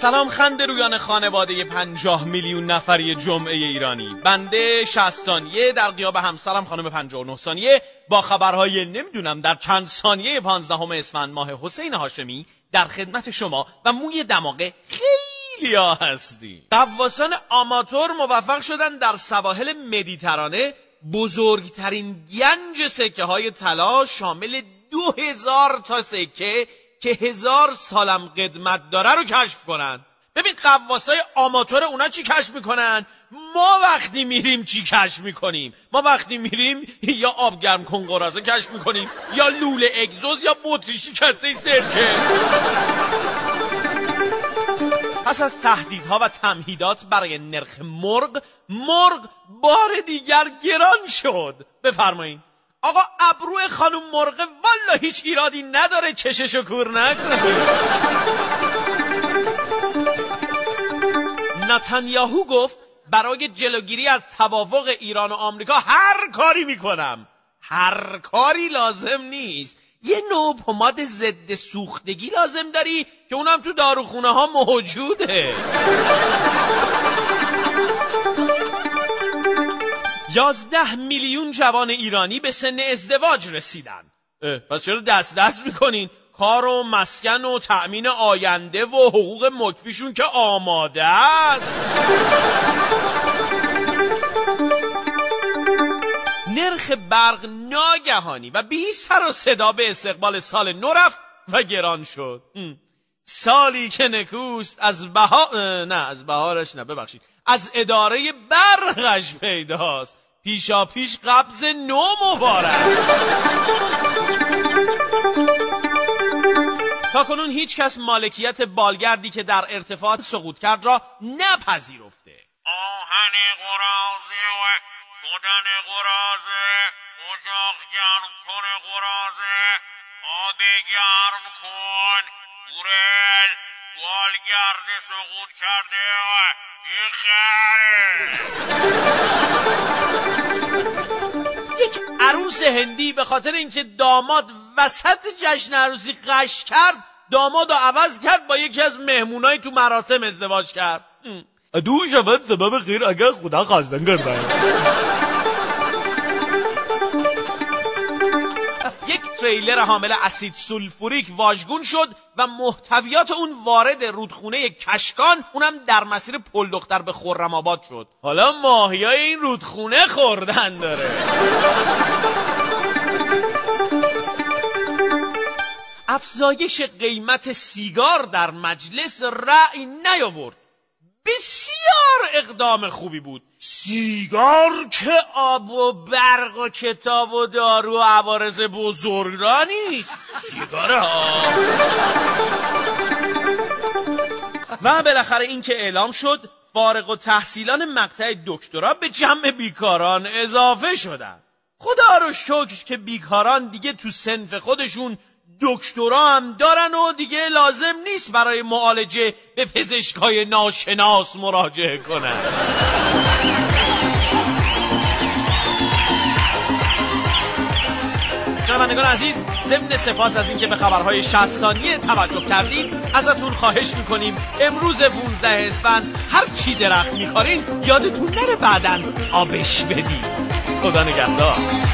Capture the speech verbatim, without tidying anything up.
سلام خنده رویان خانواده پنجاه میلیون نفری جمعه ایرانی. بنده شصت ثانیه در غیاب همسرم خانم پنجاه و نه ثانیه با خبرهای نمیدونم در چند ثانیه پانزدهم اسفند ماه حسین هاشمی در خدمت شما و موی دماغه خیلی ها هستی. غواصان آماتور موفق شدن در سواحل مدیترانه بزرگترین گنج سکه های طلا شامل دو هزار تا سکه که هزار سالم قدمت داره رو کشف کنن. ببین غواصای آماتور اونا چی کشف میکنن، ما وقتی میریم چی کشف میکنیم. ما وقتی میریم یا آب گرم کن قراضه کشف میکنیم یا لوله اگزوز یا بطری شکسته سرکه. پس از تهدیدها و تمهیدات برای نرخ مرغ، مرغ بار دیگر گران شد. بفرمایید آقا ابرو خانم مرغ والا هیچ ایرادی نداره، چششو کور نکنه. نتانیاهو گفت برای جلوگیری از توافق ایران و آمریکا هر کاری میکنم. هر کاری لازم نیست، یه نوع پماد ضد سوختگی لازم داری که اونم تو داروخونه ها موجوده. یازده میلیون جوان ایرانی به سن ازدواج رسیدن. پس چرا دست دست میکنین؟ کار و مسکن و تأمین آینده و حقوق مکفیشون که آماده است. نرخ برق ناگهانی و بی سر و صدا به استقبال سال نو رفت و گران شد. سالی که نکوست از بها نه از بهارش نه ببخشید از اداره برقش پیداست. پیشا پیش قبض نو مبارک. تا کنون هیچ کس مالکیت بالگردی که در ارتفاع سقوط کرد را نپذیرفته. آهن قراضه و شدن قراضه، اجاق گرم کن قراضه، آب گرم کن گورل، بالگرد سقوط کرده یک عروس هندی به خاطر اینکه داماد وسط جشن عروسی قش کرد، داماد رو عوض کرد با یکی از مهمونای تو مراسم ازدواج کرد. دو شود سبب خیر اگر خدا خواستن کرده. یک تریلر حامل اسید سولفوریک واژگون شد و محتویات اون وارد رودخونه کشکان، اونم در مسیر پل دختر به خرم‌آباد شد. حالا ماهیای این رودخونه خوردن داره. افزایش قیمت سیگار در مجلس رأی نیاورد. بسیار اقدام خوبی بود. سیگار که آب و برق و کتاب و دارو و عوارض بزرگ را نیست. سیگار ها. و بالاخره این که اعلام شد فارغ التحصیلان مقطع دکترا به جمع بیکاران اضافه شدن. خدا رو شکر که بیکاران دیگه تو صنف خودشون دکترا هم دارن و دیگه لازم نیست برای معالجه به پزشکای ناشناس مراجعه کنن. شنوندگان عزیز، ضمن سپاس از اینکه به خبرهای شصت ثانیه توجه کردید، ازتون خواهش میکنیم امروز پانزده اسفند هر چی درخت میکارین یادتون نره بعدن آبش بدید. خدا نگهدار.